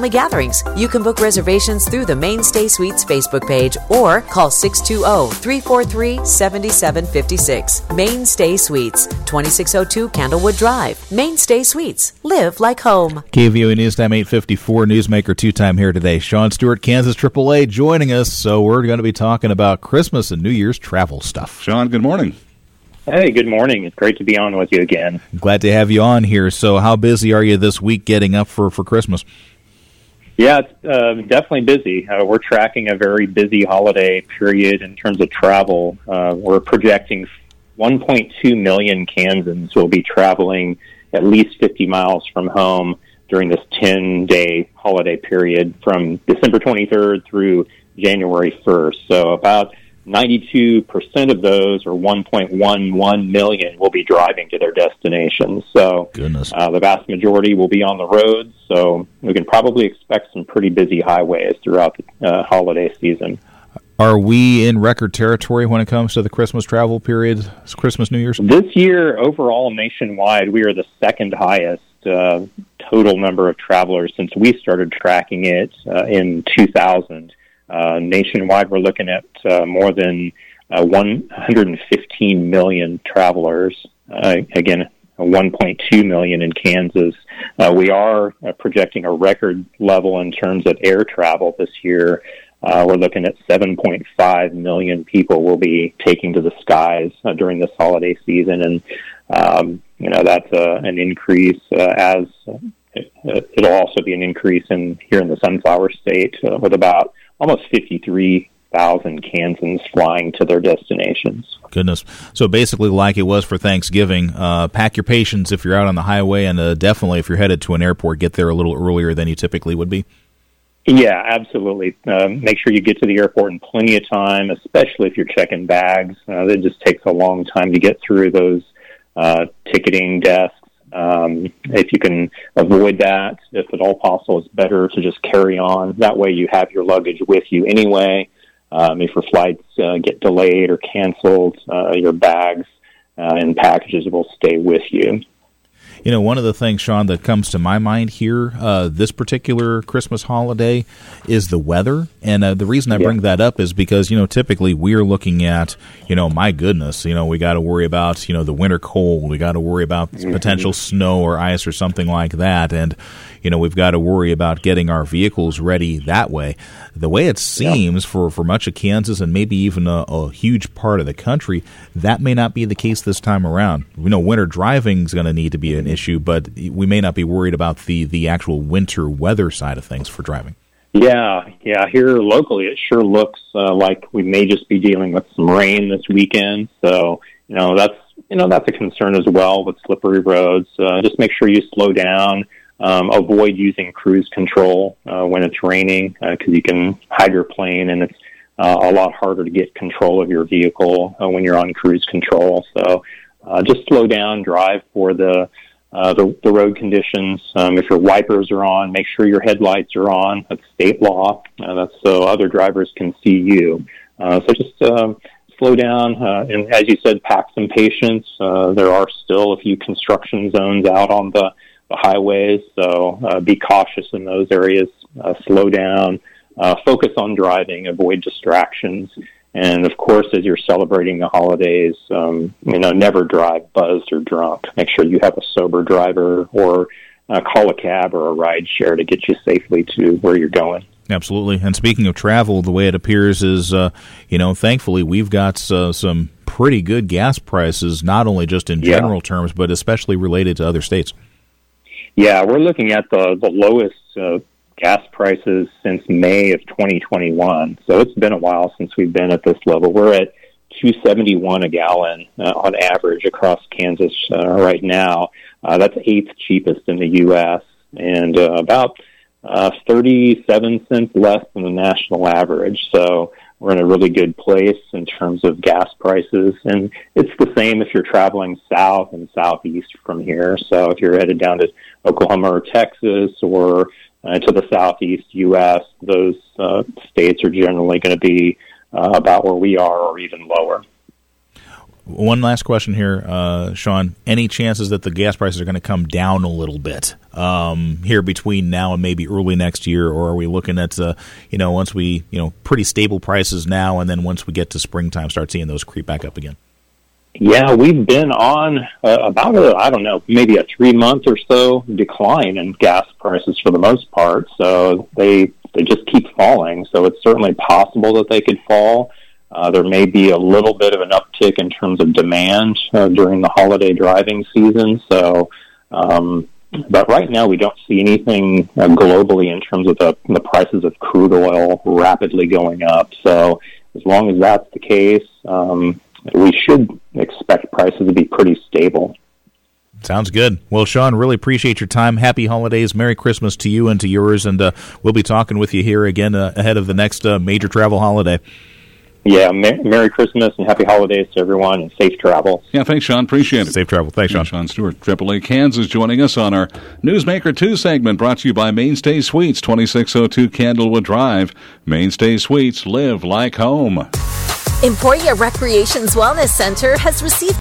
family gatherings. You can book reservations through the Mainstay Suites Facebook page or call 620-343-7756. Mainstay Suites, 2602 Candlewood Drive. Mainstay Suites. Live like home. KVOE News Time 8:54. Newsmaker two-time here today. Sean Stewart, Kansas AAA, joining us. So we're going to be talking about Christmas and New Year's travel stuff. Sean, good morning. Hey, good morning. It's great to be on with you again. Glad to have you on here. So how busy are you this week getting up for Christmas? Yeah, it's definitely busy. We're tracking a very busy holiday period in terms of travel. We're projecting 1.2 million Kansans will be traveling at least 50 miles from home during this 10-day holiday period from December 23rd through January 1st. So about 92% of those, or 1.11 million, will be driving to their destinations. So the vast majority will be on the roads, so we can probably expect some pretty busy highways throughout the holiday season. Are we in record territory when it comes to the Christmas travel period, Christmas, New Year's? This year, overall, nationwide, we are the second highest total number of travelers since we started tracking it in 2000. Nationwide, we're looking at more than 115 million travelers. Again, 1.2 million in Kansas. We are projecting a record level in terms of air travel this year. We're looking at 7.5 million people will be taking to the skies during this holiday season, and that's an increase. As it'll also be an increase here in the Sunflower State with about almost 53,000 Kansans flying to their destinations. Goodness. So basically like it was for Thanksgiving, pack your patience if you're out on the highway, and definitely if you're headed to an airport, get there a little earlier than you typically would be. Yeah, absolutely. Make sure you get to the airport in plenty of time, especially if you're checking bags. It just takes a long time to get through those ticketing desks. If you can avoid that, if at all possible, it's better to just carry on. That way you have your luggage with you anyway. If your flights get delayed or canceled, your bags and packages will stay with you. You know, one of the things, Sean, that comes to my mind here, this particular Christmas holiday, is the weather. And the reason I bring that up is because, typically we're looking at, my goodness, we got to worry about, the winter cold. We got to worry about potential snow or ice or something like that. And, we've got to worry about getting our vehicles ready that way. The way it seems for much of Kansas and maybe even a huge part of the country, that may not be the case this time around. Winter driving is going to need to be an issue, but we may not be worried about the actual winter weather side of things for driving. Yeah. Here locally, it sure looks like we may just be dealing with some rain this weekend. So, that's a concern as well with slippery roads. Just make sure you slow down. Avoid using cruise control when it's raining because you can hydroplane, and it's a lot harder to get control of your vehicle when you're on cruise control. So just slow down, drive for the road conditions. If your wipers are on, make sure your headlights are on. That's state law. That's so other drivers can see you. So just slow down. And as you said, pack some patience. There are still a few construction zones out on the highways, so be cautious in those areas. Slow down. Focus on driving. Avoid distractions. And, of course, as you're celebrating the holidays, never drive buzzed or drunk. Make sure you have a sober driver or call a cab or a ride share to get you safely to where you're going. Absolutely. And speaking of travel, the way it appears is, thankfully we've got some pretty good gas prices, not only just in general terms, but especially related to other states. Yeah, we're looking at the lowest gas prices since May of 2021. So it's been a while since we've been at this level. We're at $2.71 a gallon on average across Kansas right now. That's eighth cheapest in the U.S. and about 37 cents less than the national average. So we're in a really good place in terms of gas prices. And it's the same if you're traveling south and southeast from here. So if you're headed down to Oklahoma or Texas or to the southeast U.S., those states are generally going to be about where we are or even lower. One last question here, Sean. Any chances that the gas prices are going to come down a little bit here between now and maybe early next year, or are we looking at once we pretty stable prices now, and then once we get to springtime, start seeing those creep back up again? Yeah, we've been on about maybe a 3-month or so decline in gas prices for the most part. So they just keep falling. So it's certainly possible that they could fall. There may be a little bit of an uptick in terms of demand during the holiday driving season. So, but right now we don't see anything globally in terms of the prices of crude oil rapidly going up. So as long as that's the case, we should expect prices to be pretty stable. Sounds good. Well, Sean, really appreciate your time. Happy holidays. Merry Christmas to you and to yours. And we'll be talking with you here again ahead of the next major travel holiday. Yeah, Merry Christmas and Happy Holidays to everyone, and safe travel. Yeah, thanks, Sean. Appreciate it. Safe travel. Thanks, Sean. Sean Stewart, AAA Kansas, joining us on our Newsmaker 2 segment, brought to you by Mainstay Suites, 2602 Candlewood Drive. Mainstay Suites, live like home. Emporia Recreations Wellness Center has received